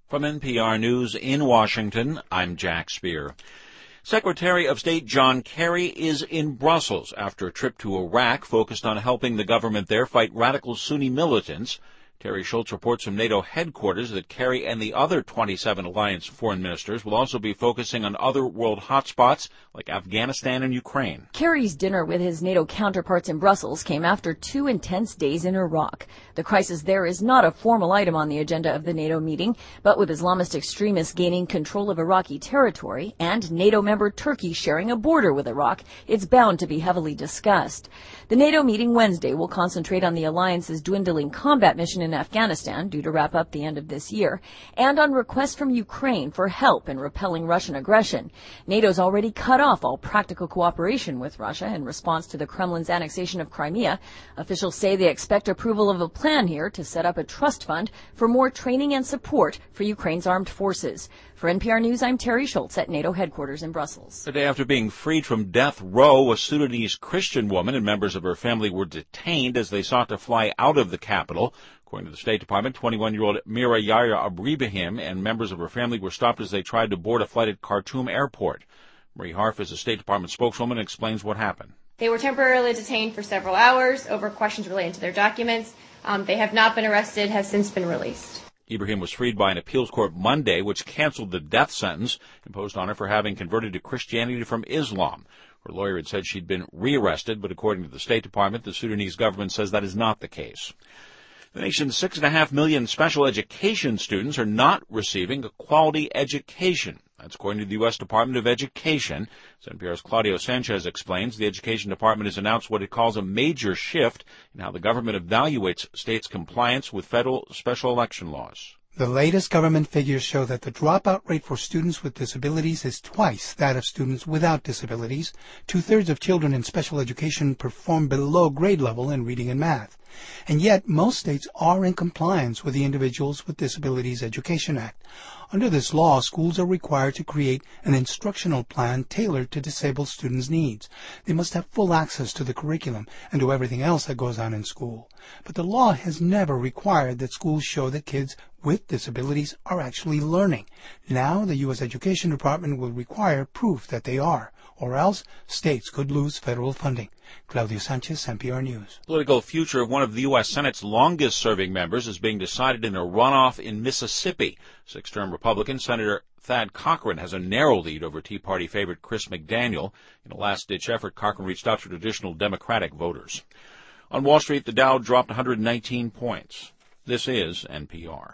From NPR News in Washington, I'm Jack Speer. Secretary of State John Kerry is in Brussels after a trip to Iraq focused on helping the government there fight radical Sunni militants. Terry Schultz reports from NATO headquarters that Kerry and the other 27 alliance foreign ministers will also be focusing on other world hotspots like Afghanistan and Ukraine. Kerry's dinner with his NATO counterparts in Brussels came after 2 intense days in Iraq. The crisis there is not a formal item on the agenda of the NATO meeting, but with Islamist extremists gaining control of Iraqi territory and NATO member Turkey sharing a border with Iraq, it's bound to be heavily discussed. The NATO meeting Wednesday will concentrate on the alliance's dwindling combat mission in Afghanistan, due to wrap up the end of this year, and on requests from Ukraine for help in repelling Russian aggression. NATO's already cut off all practical cooperation with Russia in response to the Kremlin's annexation of Crimea. Officials say they expect approval of a plan here to set up a trust fund for more training and support for Ukraine's armed forces. For NPR News, I'm Terry Schultz at NATO headquarters in Brussels. The day after being freed from death row, a Sudanese Christian woman and members of her family were detained as they sought to fly out of the capital. According to the State Department, 21-year-old Mira Yahya Abribahim and members of her family were stopped as they tried to board a flight at Khartoum Airport. Marie Harf is a State Department spokeswoman and explains what happened. They were temporarily detained for several hours over questions relating to their documents. They have not been arrested, have since been released. Ibrahim was freed by an appeals court Monday, which canceled the death sentence imposed on her for having converted to Christianity from Islam. Her lawyer had said she'd been rearrested, but according to the State Department, the Sudanese government says that is not the case. The nation's 6.5 million special education students are not receiving a quality education. That's according to the U.S. Department of Education. As NPR's Claudio Sanchez explains, the Education Department has announced what it calls a major shift in how the government evaluates states' compliance with federal special election laws. The latest government figures show that the dropout rate for students with disabilities is twice that of students without disabilities. 2/3 of children in special education perform below grade level in reading and math. And yet, most states are in compliance with the Individuals with Disabilities Education Act. Under this law, schools are required to create an instructional plan tailored to disabled students' needs. They must have full access to the curriculum and to everything else that goes on in school. But the law has never required that schools show that kids with disabilities are actually learning. Now, the U.S. Education Department will require proof that they are, or else states could lose federal funding. Claudio Sanchez, NPR News. The political future of one of the U.S. Senate's longest-serving members is being decided in a runoff in Mississippi. Six-term Republican Senator Thad Cochran has a narrow lead over Tea Party favorite Chris McDaniel. In a last-ditch effort, Cochran reached out to traditional Democratic voters. On Wall Street, the Dow dropped 119 points. This is NPR.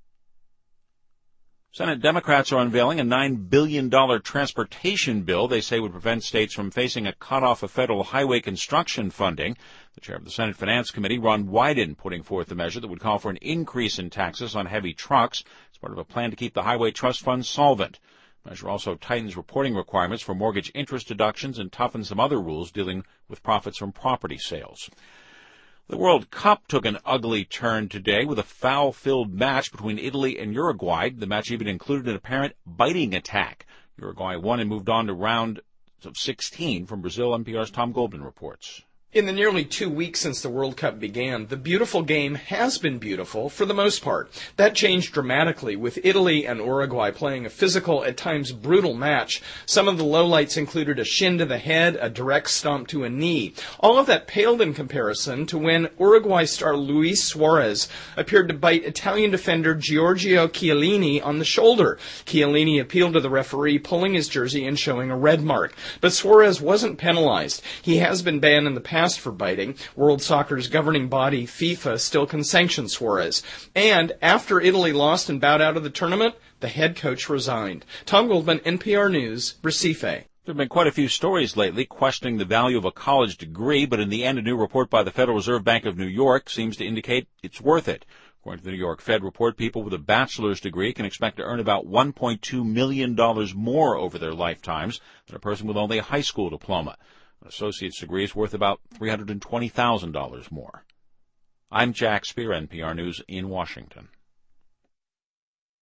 Senate Democrats are unveiling a $9 billion transportation bill they say would prevent states from facing a cutoff of federal highway construction funding. The chair of the Senate Finance Committee, Ron Wyden, putting forth a measure that would call for an increase in taxes on heavy trucks as part of a plan to keep the Highway Trust Fund solvent. The measure also tightens reporting requirements for mortgage interest deductions and toughens some other rules dealing with profits from property sales. The World Cup took an ugly turn today with a foul-filled match between Italy and Uruguay. The match even included an apparent biting attack. Uruguay won and moved on to round of 16. From Brazil, NPR's Tom Goldman reports. In the nearly 2 weeks since the World Cup began, the beautiful game has been beautiful for the most part. That changed dramatically with Italy and Uruguay playing a physical, at times brutal match. Some of the lowlights included a shin to the head, a direct stomp to a knee. All of that paled in comparison to when Uruguay star Luis Suarez appeared to bite Italian defender Giorgio Chiellini on the shoulder. Chiellini appealed to the referee, pulling his jersey and showing a red mark. But Suarez wasn't penalized. He has been banned in the past for biting. World Soccer's governing body, FIFA, still can sanction Suarez. And after Italy lost and bowed out of the tournament, the head coach resigned. Tom Goldman, NPR News, Recife. There have been quite a few stories lately questioning the value of a college degree, but in the end, a new report by the Federal Reserve Bank of New York seems to indicate it's worth it. According to the New York Fed report, people with a bachelor's degree can expect to earn about $1.2 million more over their lifetimes than a person with only a high school diploma. An associate's degree is worth about $320,000 more. I'm Jack Speer, NPR News in Washington.